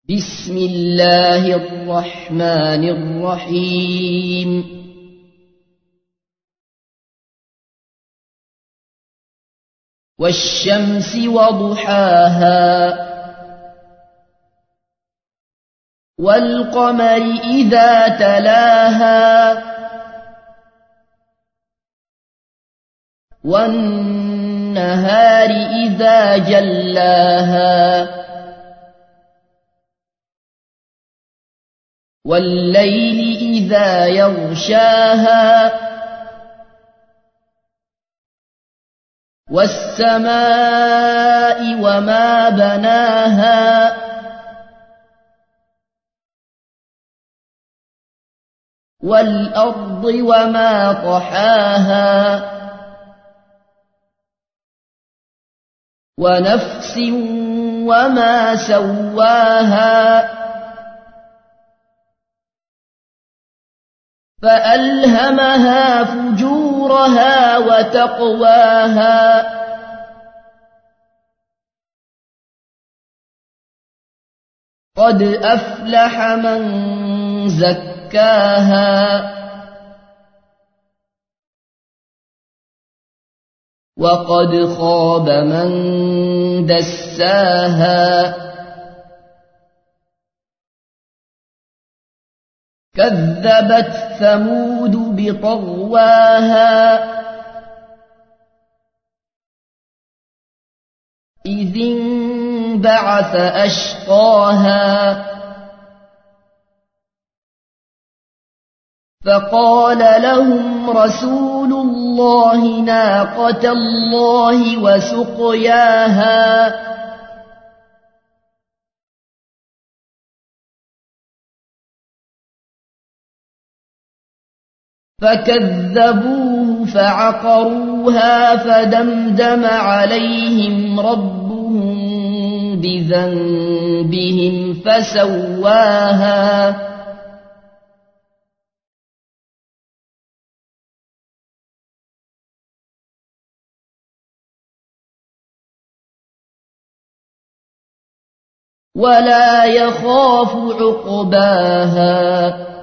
بسم الله الرحمن الرحيم والشمس وضحاها والقمر إذا تلاها والنهار إذا جلاها والليل إذا يغشاها والسماء وما بناها والأرض وما طحاها ونفس وما سواها فألهمها فجورها وتقواها قد أفلح من زكاها وقد خاب من دساها كذبت ثمود بطغواها إذ انبعث أشقاها فقال لهم رسول الله ناقة الله وسقياها فكذبوه فعقروها فدمدم عليهم ربهم بذنبهم فسواها ولا يخاف عقباها